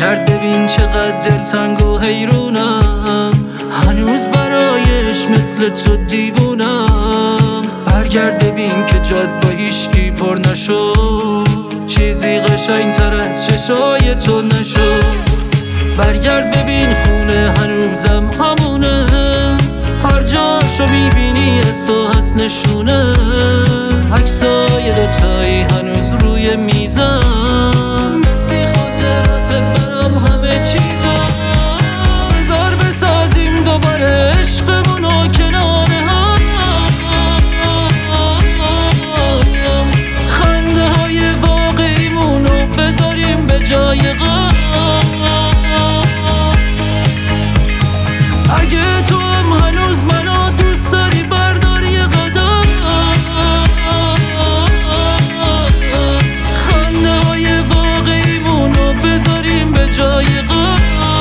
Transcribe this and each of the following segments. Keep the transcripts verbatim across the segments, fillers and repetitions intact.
کرد. ببین چقدر دلتنگ و حیرونم، هنوز برایش مثل تو دیوونم. برگرد ببین که جاد با هیچکی پر نشد، چیزی قشنگتر از چشای تو نشد. برگرد ببین خونه هنوزم همونه، هر جاشو میبینی از تو هست نشونه. عکسای دوتایی هنوز روی میزم، مثل خاطراتت برام همه چیزم. بذار بسازیم دوباره عشقمونو کنار هم، خنده های واقعیمونو بذاریم به جای غم. اگه تو هم هنوز منو دوست داری بردار یه قدم، خنده های واقعیمونو بذاریم به جای غم.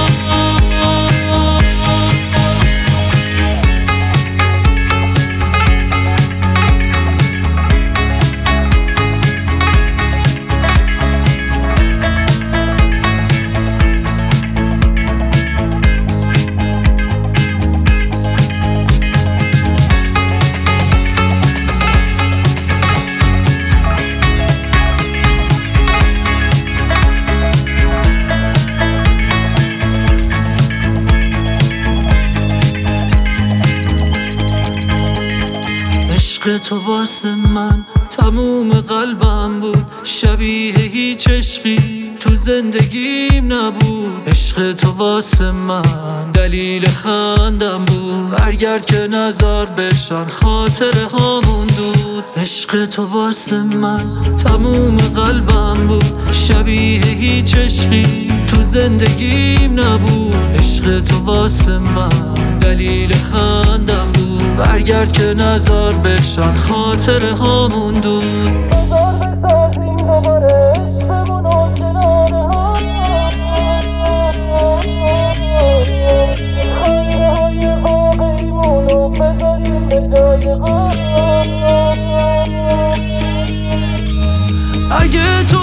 عشق تو واسه من تموم قلبم بود، شبیه هیچ عشقی تو زندگیم نبود. عشق تو واسه من دلیل خندم بود، برگرد که نظر بشن خاطره هامون دود. عشق تو واسه من تموم قلبم بود، شبیه هیچ عشقی تو زندگیم نبود. عشق تو واسه من دلیل خندم بود، برگرد که نظر بشن خاطره هامون دود. بذار بسازیم دوباره عشقمونو کنار هم، خنده های واقعیمونو بذاریم به جای غم. اگه تو